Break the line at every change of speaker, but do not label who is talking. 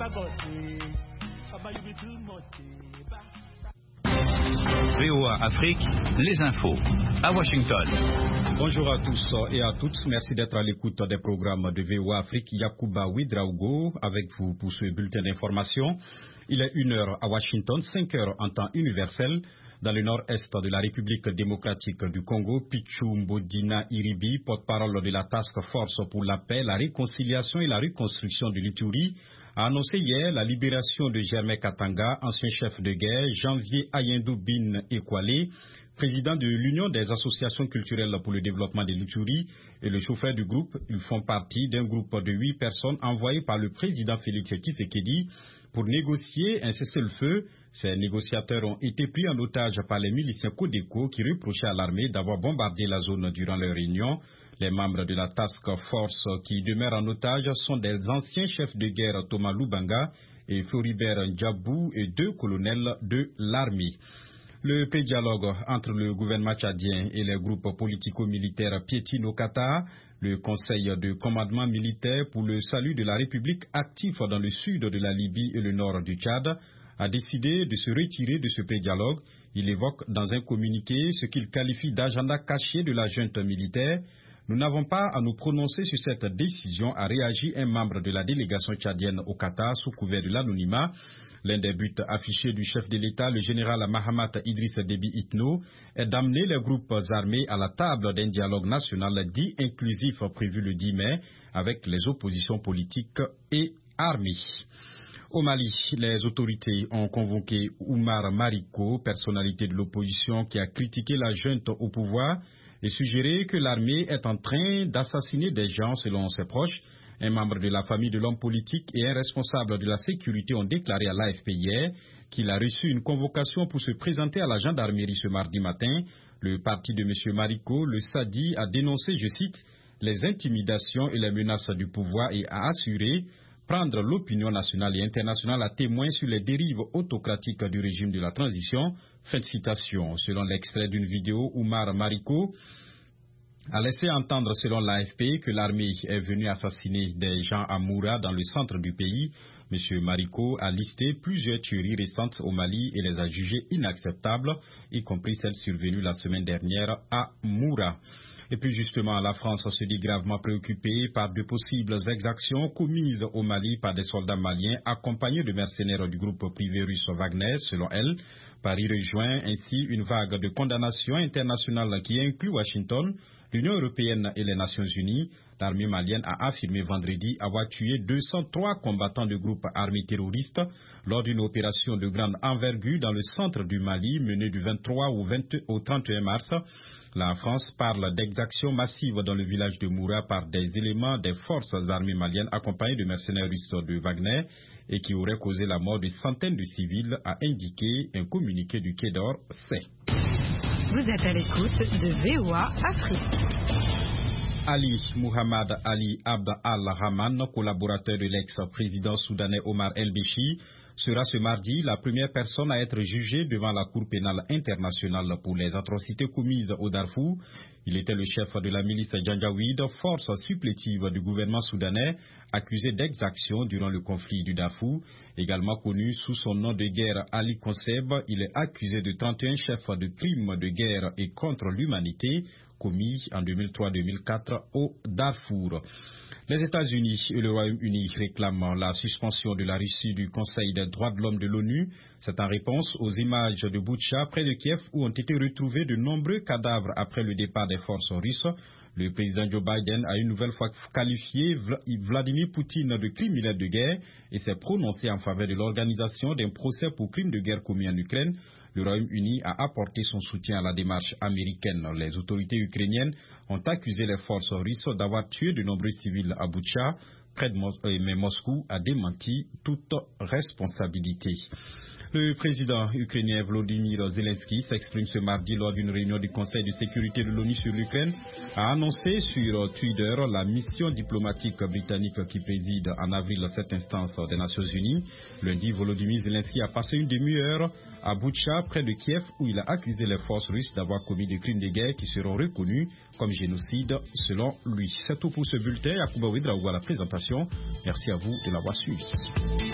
VOA Afrique, les infos, à Washington.
Bonjour à tous et à toutes. Merci d'être à l'écoute des programmes de VOA Afrique. Yacouba Ouedraogo avec vous pour ce bulletin d'information. Il est 1h à Washington, 5h en temps universel. Dans le nord-est de la République démocratique du Congo, Pichu Mbodina Iribi, porte-parole de la Task Force pour la paix, la réconciliation et la reconstruction de l'Ituri, a annoncé hier la libération de Germain Katanga, ancien chef de guerre, Janvier Ayindou Bin Ekwale, président de l'Union des associations culturelles pour le développement de l'Ituri, et le chauffeur du groupe. Ils font partie d'un groupe de 8 personnes envoyées par le président Félix Tshisekedi pour négocier un cessez-le-feu. Ces négociateurs ont été pris en otage par les miliciens Codeco qui reprochaient à l'armée d'avoir bombardé la zone durant leur réunion. Les membres de la Task Force qui demeurent en otage sont des anciens chefs de guerre Thomas Lubanga et Floribert Ndjabou et 2 colonels de l'armée. Le pré-dialogue entre le gouvernement tchadien et les groupes politico-militaires piétine au Qatar. Le Conseil de commandement militaire pour le salut de la République actif dans le sud de la Libye et le nord du Tchad a décidé de se retirer de ce pré-dialogue. Il évoque dans un communiqué ce qu'il qualifie d'agenda caché de la junte militaire. Nous n'avons pas à nous prononcer sur cette décision, a réagi un membre de la délégation tchadienne au Qatar sous couvert de l'anonymat. L'un des buts affichés du chef de l'État, le général Mahamat Idriss Déby Itno, est d'amener les groupes armés à la table d'un dialogue national dit inclusif prévu le 10 mai avec les oppositions politiques et armées. Au Mali, les autorités ont convoqué Oumar Mariko, personnalité de l'opposition qui a critiqué la junte au pouvoir et suggéré que l'armée est en train d'assassiner des gens selon ses proches. Un membre de la famille de l'homme politique et un responsable de la sécurité ont déclaré à l'AFP hier qu'il a reçu une convocation pour se présenter à la gendarmerie ce mardi matin. Le parti de M. Mariko, le SADI, a dénoncé, je cite, les intimidations et les menaces du pouvoir et a assuré prendre l'opinion nationale et internationale à témoin sur les dérives autocratiques du régime de la transition. Fin de citation. Selon l'extrait d'une vidéo, Oumar Mariko a laissé entendre, selon l'AFP, que l'armée est venue assassiner des gens à Moura, dans le centre du pays. M. Mariko a listé plusieurs tueries récentes au Mali et les a jugées inacceptables, y compris celles survenues la semaine dernière à Moura. Et puis justement, la France se dit gravement préoccupée par de possibles exactions commises au Mali par des soldats maliens accompagnés de mercenaires du groupe privé russe Wagner, selon elle. Paris rejoint ainsi une vague de condamnations internationales qui inclut Washington, l'Union européenne et les Nations unies. L'armée malienne a affirmé vendredi avoir tué 203 combattants de groupes armés terroristes lors d'une opération de grande envergure dans le centre du Mali menée du 23 au 31 mars. La France parle d'exactions massives dans le village de Moura par des éléments des forces armées maliennes accompagnés de mercenaires russes de Wagner et qui auraient causé la mort de centaines de civils, a indiqué un communiqué du Quai d'Or C.
Vous êtes à l'écoute de VOA Afrique.
Ali Muhammad Ali Abd al-Rahman, collaborateur de l'ex-président soudanais Omar el-Béchi, sera ce mardi la première personne à être jugée devant la Cour pénale internationale pour les atrocités commises au Darfour. Il était le chef de la milice Janjaweed, force supplétive du gouvernement soudanais, accusé d'exaction durant le conflit du Darfour. Également connu sous son nom de guerre Ali Konseb, il est accusé de 31 chefs de crimes de guerre et contre l'humanité commis en 2003-2004 au Darfour. Les États-Unis et le Royaume-Uni réclament la suspension de la Russie du Conseil des droits de l'homme de l'ONU. C'est en réponse aux images de Boutcha, près de Kiev, où ont été retrouvés de nombreux cadavres après le départ des forces russes. Le président Joe Biden a une nouvelle fois qualifié Vladimir Poutine de criminel de guerre et s'est prononcé en faveur de l'organisation d'un procès pour crimes de guerre commis en Ukraine. Le Royaume-Uni a apporté son soutien à la démarche américaine. Les autorités ukrainiennes ont accusé les forces russes d'avoir tué de nombreux civils à Boutcha, mais Moscou a démenti toute responsabilité. Le président ukrainien Volodymyr Zelensky s'exprime ce mardi lors d'une réunion du Conseil de sécurité de l'ONU sur l'Ukraine, a annoncé sur Twitter la mission diplomatique britannique qui préside en avril cette instance des Nations Unies. Lundi, Volodymyr Zelensky a passé une demi-heure à Boutcha, près de Kiev, où il a accusé les forces russes d'avoir commis des crimes de guerre qui seront reconnus comme génocide selon lui. C'est tout pour ce bulletin. Yacouba Ouedraogo à la présentation. Merci à vous de l'avoir suivi.